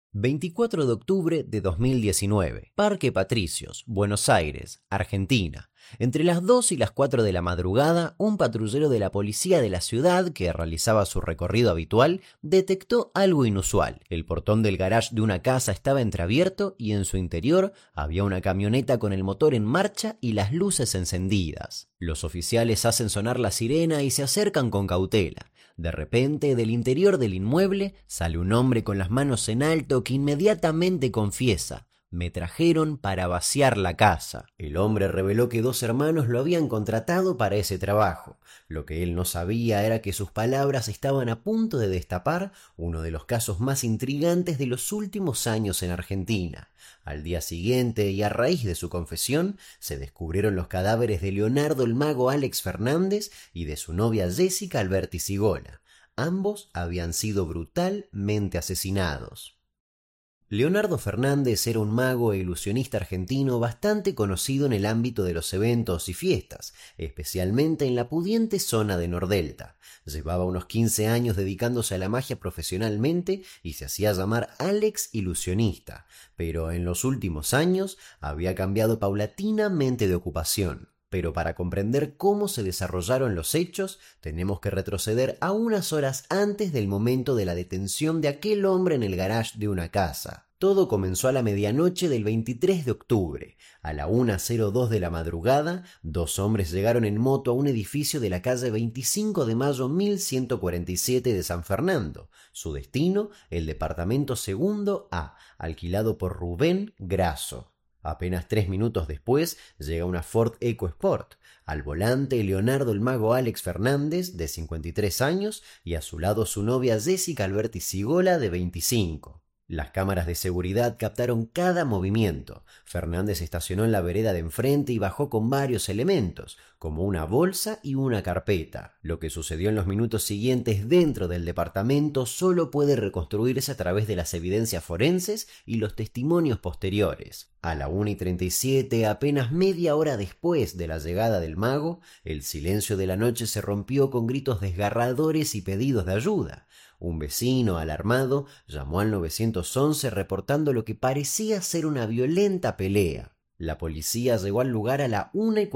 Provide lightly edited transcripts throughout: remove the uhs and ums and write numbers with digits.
24 de octubre de 2019, Parque Patricios, Buenos Aires, Argentina. Entre las 2 y las 4 de la madrugada, un patrullero de la policía de la ciudad, que realizaba su recorrido habitual, detectó algo inusual. El portón del garage de una casa estaba entreabierto y en su interior había una camioneta con el motor en marcha y las luces encendidas. Los oficiales hacen sonar la sirena y se acercan con cautela. De repente, del interior del inmueble sale un hombre con las manos en alto que inmediatamente confiesa: me trajeron para vaciar la casa. El hombre reveló que 2 hermanos lo habían contratado para ese trabajo. Lo que él no sabía era que sus palabras estaban a punto de destapar uno de los casos más intrigantes de los últimos años en Argentina. Al día siguiente, y a raíz de su confesión, se descubrieron los cadáveres de Leonardo el Mago Alex Fernández y de su novia Jessica Alberti Sigola. Ambos habían sido brutalmente asesinados. Leonardo Fernández era un mago e ilusionista argentino bastante conocido en el ámbito de los eventos y fiestas, especialmente en la pudiente zona de Nordelta. Llevaba unos 15 años dedicándose a la magia profesionalmente y se hacía llamar Alex Ilusionista, pero en los últimos años había cambiado paulatinamente de ocupación. Pero para comprender cómo se desarrollaron los hechos, tenemos que retroceder a unas horas antes del momento de la detención de aquel hombre en el garage de una casa. Todo comenzó a la medianoche del 23 de octubre. A la 1:02 de la madrugada, 2 hombres llegaron en moto a un edificio de la calle 25 de Mayo 1147 de San Fernando. Su destino, el departamento segundo A, alquilado por Rubén Grasso. Apenas 3 minutos después llega una Ford EcoSport. Al volante, Leonardo el Mago Alex Fernández, de 53 años, y a su lado su novia Jessica Alberti Sigola, de 25. Las cámaras de seguridad captaron cada movimiento. Fernández estacionó en la vereda de enfrente y bajó con varios elementos, como una bolsa y una carpeta. Lo que sucedió en los minutos siguientes dentro del departamento solo puede reconstruirse a través de las evidencias forenses y los testimonios posteriores. A la 1:37, apenas media hora después de la llegada del mago, el silencio de la noche se rompió con gritos desgarradores y pedidos de ayuda. Un vecino, alarmado, llamó al 911 reportando lo que parecía ser una violenta pelea. La policía llegó al lugar a la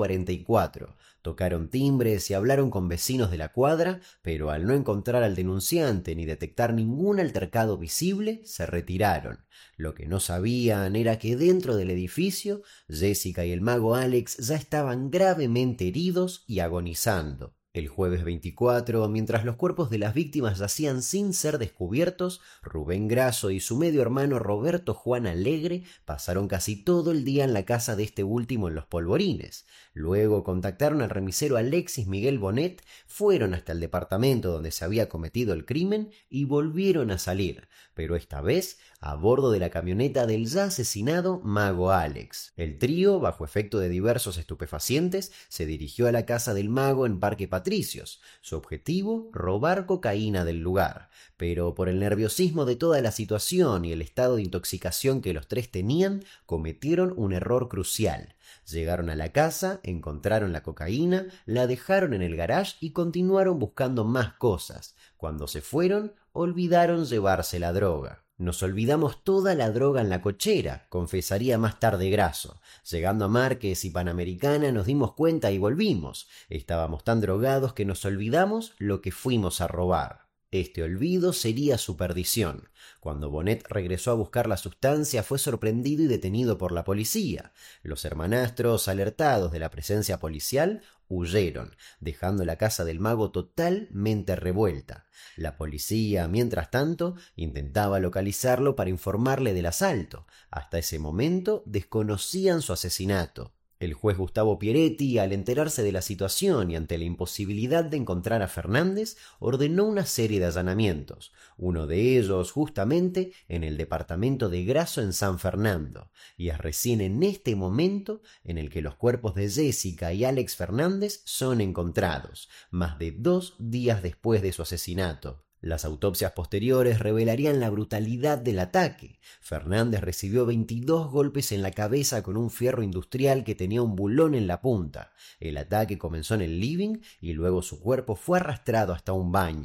1:44. Tocaron timbres y hablaron con vecinos de la cuadra, pero al no encontrar al denunciante ni detectar ningún altercado visible, se retiraron. Lo que no sabían era que dentro del edificio, Jessica y el mago Alex ya estaban gravemente heridos y agonizando. El jueves 24, mientras los cuerpos de las víctimas yacían sin ser descubiertos, Rubén Grasso y su medio hermano Roberto Juan Alegre pasaron casi todo el día en la casa de este último en Los Polvorines. Luego contactaron al remisero Alexis Miguel Bonet, fueron hasta el departamento donde se había cometido el crimen y volvieron a salir, pero esta vez a bordo de la camioneta del ya asesinado Mago Alex. El trío, bajo efecto de diversos estupefacientes, se dirigió a la casa del mago en Parque Patricios. Su objetivo, robar cocaína del lugar, pero por el nerviosismo de toda la situación y el estado de intoxicación que los 3 tenían, cometieron un error crucial. Llegaron a la casa, encontraron la cocaína, la dejaron en el garage y continuaron buscando más cosas. Cuando se fueron, olvidaron llevarse la droga. Nos olvidamos toda la droga en la cochera, confesaría más tarde Grasso. Llegando a Márquez y Panamericana nos dimos cuenta y volvimos. Estábamos tan drogados que nos olvidamos lo que fuimos a robar. Este olvido sería su perdición. Cuando Bonet regresó a buscar la sustancia, fue sorprendido y detenido por la policía. Los hermanastros, alertados de la presencia policial, huyeron, dejando la casa del mago totalmente revuelta. La policía, mientras tanto, intentaba localizarlo para informarle del asalto. Hasta ese momento desconocían su asesinato. El juez Gustavo Pieretti, al enterarse de la situación y ante la imposibilidad de encontrar a Fernández, ordenó una serie de allanamientos, uno de ellos justamente en el departamento de Grasso en San Fernando, y es recién en este momento en el que los cuerpos de Jessica y Alex Fernández son encontrados, más de 2 días después de su asesinato. Las autopsias posteriores revelarían la brutalidad del ataque. Fernández recibió 22 golpes en la cabeza con un fierro industrial que tenía un bulón en la punta. El ataque comenzó en el living y luego su cuerpo fue arrastrado hasta un baño.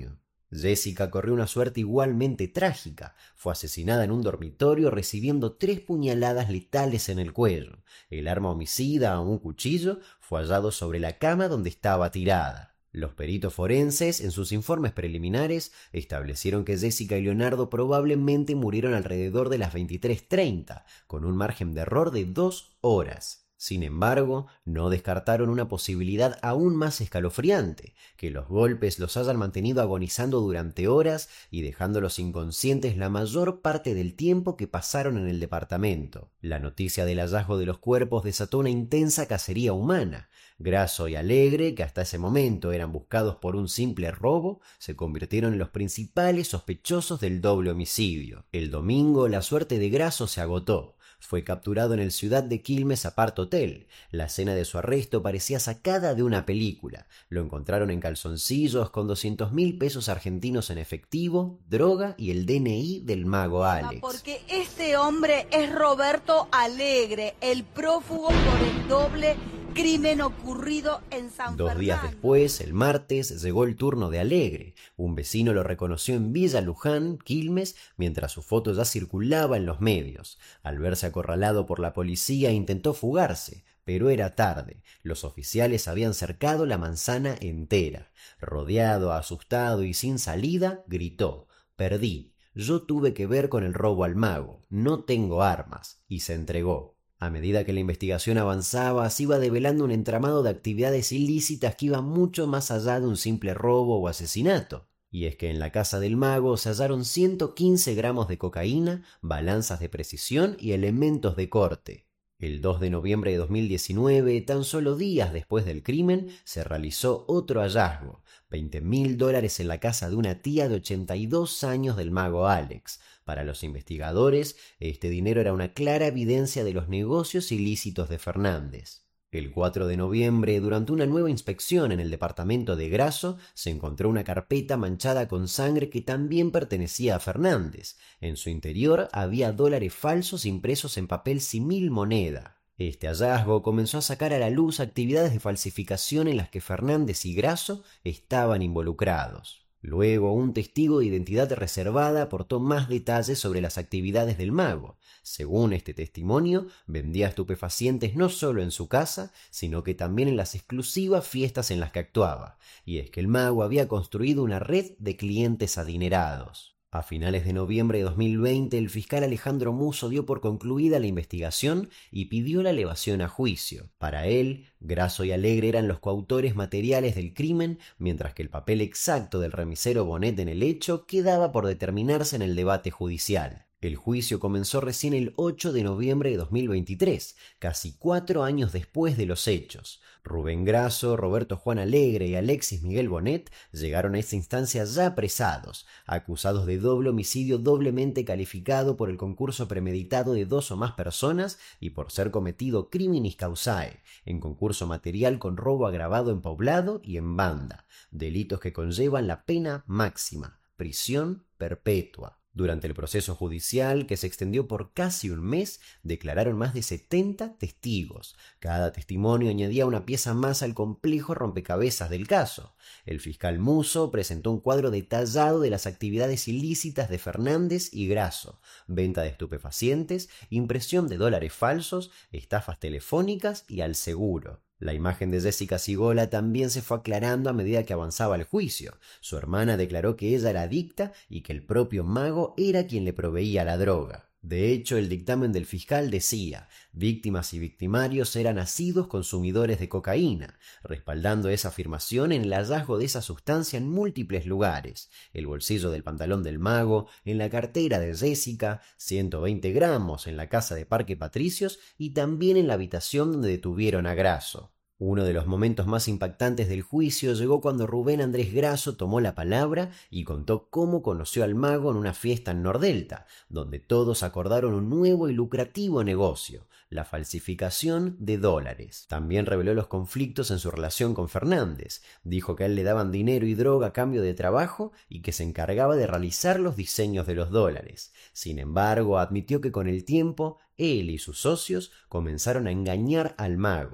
Jessica corrió una suerte igualmente trágica. Fue asesinada en un dormitorio recibiendo 3 puñaladas letales en el cuello. El arma homicida, un cuchillo, fue hallado sobre la cama donde estaba tirada. Los peritos forenses, en sus informes preliminares, establecieron que Jessica y Leonardo probablemente murieron alrededor de las 23:30, con un margen de error de 2 horas. Sin embargo, no descartaron una posibilidad aún más escalofriante, que los golpes los hayan mantenido agonizando durante horas y dejándolos inconscientes la mayor parte del tiempo que pasaron en el departamento. La noticia del hallazgo de los cuerpos desató una intensa cacería humana. Grasso y Alegre, que hasta ese momento eran buscados por un simple robo, se convirtieron en los principales sospechosos del doble homicidio. El domingo, la suerte de Grasso se agotó. Fue capturado en el Ciudad de Quilmes Apart Hotel. La escena de su arresto parecía sacada de una película. Lo encontraron en calzoncillos con 200.000 pesos argentinos en efectivo, droga y el DNI del mago Alex. Porque este hombre es Roberto Alegre, el prófugo por el doble crimen ocurrido en San Fernando. 2 días después, el martes, llegó el turno de Alegre. Un vecino lo reconoció en Villa Luján, Quilmes, mientras su foto ya circulaba en los medios. Al verse acorralado por la policía, intentó fugarse, pero era tarde. Los oficiales habían cercado la manzana entera. Rodeado, asustado y sin salida, gritó: «Perdí. Yo tuve que ver con el robo al mago. No tengo armas», y se entregó. A medida que la investigación avanzaba, se iba develando un entramado de actividades ilícitas que iba mucho más allá de un simple robo o asesinato. Y es que en la casa del mago se hallaron 115 gramos de cocaína, balanzas de precisión y elementos de corte. El 2 de noviembre de 2019, tan solo días después del crimen, se realizó otro hallazgo: $20.000 en la casa de una tía de 82 años del mago Alex. Para los investigadores, este dinero era una clara evidencia de los negocios ilícitos de Fernández. El 4 de noviembre, durante una nueva inspección en el departamento de Grasso, se encontró una carpeta manchada con sangre que también pertenecía a Fernández. En su interior había dólares falsos impresos en papel símil moneda. Este hallazgo comenzó a sacar a la luz actividades de falsificación en las que Fernández y Grasso estaban involucrados. Luego, un testigo de identidad reservada aportó más detalles sobre las actividades del mago. Según este testimonio, vendía estupefacientes no solo en su casa, sino que también en las exclusivas fiestas en las que actuaba. Y es que el mago había construido una red de clientes adinerados. A finales de noviembre de 2020, el fiscal Alejandro Musso dio por concluida la investigación y pidió la elevación a juicio. Para él, Grasso y Alegre eran los coautores materiales del crimen, mientras que el papel exacto del remisero Bonet en el hecho quedaba por determinarse en el debate judicial. El juicio comenzó recién el 8 de noviembre de 2023, casi 4 años después de los hechos. Rubén Grasso, Roberto Juan Alegre y Alexis Miguel Bonet llegaron a esta instancia ya apresados, acusados de doble homicidio doblemente calificado por el concurso premeditado de 2 o más personas y por ser cometido criminis causae, en concurso material con robo agravado en poblado y en banda, delitos que conllevan la pena máxima, prisión perpetua. Durante el proceso judicial, que se extendió por casi un mes, declararon más de 70 testigos. Cada testimonio añadía una pieza más al complejo rompecabezas del caso. El fiscal Musso presentó un cuadro detallado de las actividades ilícitas de Fernández y Grasso: venta de estupefacientes, impresión de dólares falsos, estafas telefónicas y al seguro. La imagen de Jessica Sigola también se fue aclarando a medida que avanzaba el juicio. Su hermana declaró que ella era adicta y que el propio mago era quien le proveía la droga. De hecho, el dictamen del fiscal decía: víctimas y victimarios eran asiduos consumidores de cocaína, respaldando esa afirmación en el hallazgo de esa sustancia en múltiples lugares: el bolsillo del pantalón del mago, en la cartera de Jessica, 120 gramos en la casa de Parque Patricios y también en la habitación donde detuvieron a Grasso. Uno de los momentos más impactantes del juicio llegó cuando Rubén Andrés Grasso tomó la palabra y contó cómo conoció al mago en una fiesta en Nordelta, donde todos acordaron un nuevo y lucrativo negocio: la falsificación de dólares. También reveló los conflictos en su relación con Fernández. Dijo que a él le daban dinero y droga a cambio de trabajo y que se encargaba de realizar los diseños de los dólares. Sin embargo, admitió que con el tiempo, él y sus socios comenzaron a engañar al mago.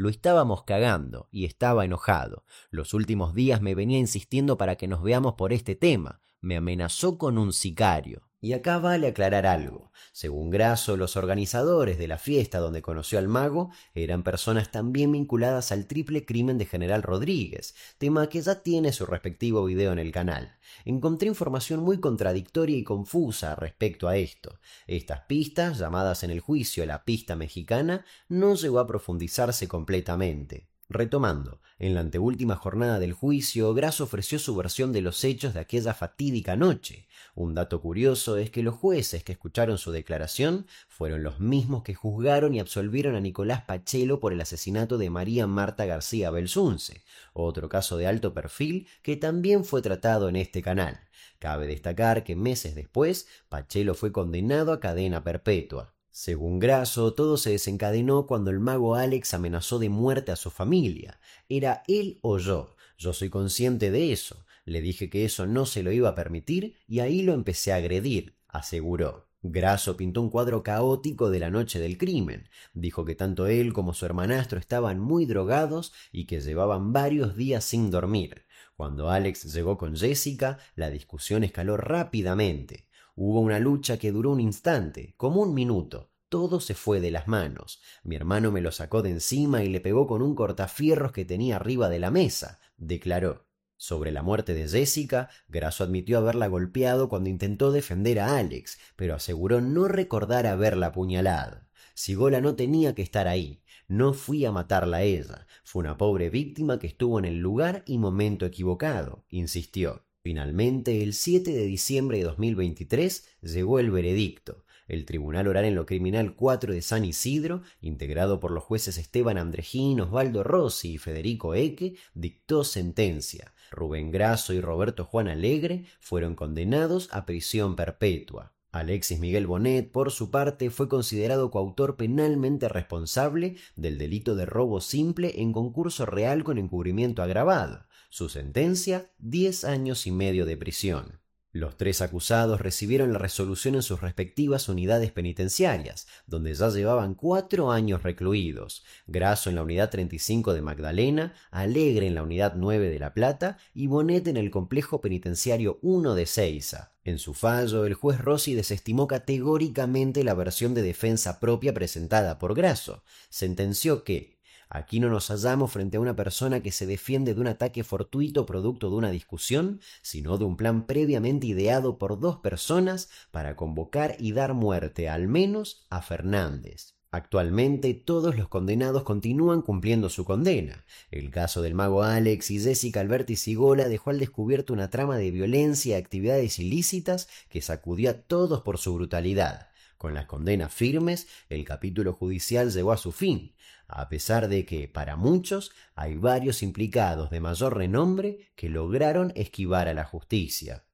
Lo estábamos cagando y estaba enojado. Los últimos días me venía insistiendo para que nos veamos por este tema. Me amenazó con un sicario. Y acá vale aclarar algo. Según Grasso, los organizadores de la fiesta donde conoció al mago eran personas también vinculadas al triple crimen de General Rodríguez, tema que ya tiene su respectivo video en el canal. Encontré información muy contradictoria y confusa respecto a esto. Estas pistas, llamadas en el juicio la pista mexicana, no llegó a profundizarse completamente. Retomando, en la anteúltima jornada del juicio, Grasso ofreció su versión de los hechos de aquella fatídica noche. Un dato curioso es que los jueces que escucharon su declaración fueron los mismos que juzgaron y absolvieron a Nicolás Pachelo por el asesinato de María Marta García Belsunce, otro caso de alto perfil que también fue tratado en este canal. Cabe destacar que meses después, Pachelo fue condenado a cadena perpetua. Según Grasso, todo se desencadenó cuando el mago Alex amenazó de muerte a su familia. Era él o yo. Yo soy consciente de eso. Le dije que eso no se lo iba a permitir y ahí lo empecé a agredir, aseguró. Grasso pintó un cuadro caótico de la noche del crimen. Dijo que tanto él como su hermanastro estaban muy drogados y que llevaban varios días sin dormir. Cuando Alex llegó con Jessica, la discusión escaló rápidamente. Hubo una lucha que duró un instante, como un minuto. Todo se fue de las manos. Mi hermano me lo sacó de encima y le pegó con un cortafierros que tenía arriba de la mesa, declaró. Sobre la muerte de Jessica, Grasso admitió haberla golpeado cuando intentó defender a Alex, pero aseguró no recordar haberla apuñalado. Sigola no tenía que estar ahí. No fui a matarla a ella. Fue una pobre víctima que estuvo en el lugar y momento equivocado, insistió. Finalmente, el 7 de diciembre de 2023, llegó el veredicto. El Tribunal Oral en lo Criminal 4 de San Isidro, integrado por los jueces Esteban Andrejín, Osvaldo Rossi y Federico Eque, dictó sentencia. Rubén Grasso y Roberto Juan Alegre fueron condenados a prisión perpetua. Alexis Miguel Bonet, por su parte, fue considerado coautor penalmente responsable del delito de robo simple en concurso real con encubrimiento agravado. Su sentencia, 10 años y medio de prisión. Los tres acusados recibieron la resolución en sus respectivas unidades penitenciarias, donde ya llevaban 4 años recluidos. Grasso en la unidad 35 de Magdalena, Alegre en la unidad 9 de La Plata y Bonet en el complejo penitenciario 1 de Seiza. En su fallo, el juez Rossi desestimó categóricamente la versión de defensa propia presentada por Grasso. Sentenció que aquí no nos hallamos frente a una persona que se defiende de un ataque fortuito producto de una discusión, sino de un plan previamente ideado por 2 personas para convocar y dar muerte, al menos, a Fernández. Actualmente, todos los condenados continúan cumpliendo su condena. El caso del mago Alex y Jessica Alberti Sigola dejó al descubierto una trama de violencia y actividades ilícitas que sacudió a todos por su brutalidad. Con las condenas firmes, el capítulo judicial llegó a su fin, a pesar de que, para muchos, hay varios implicados de mayor renombre que lograron esquivar a la justicia.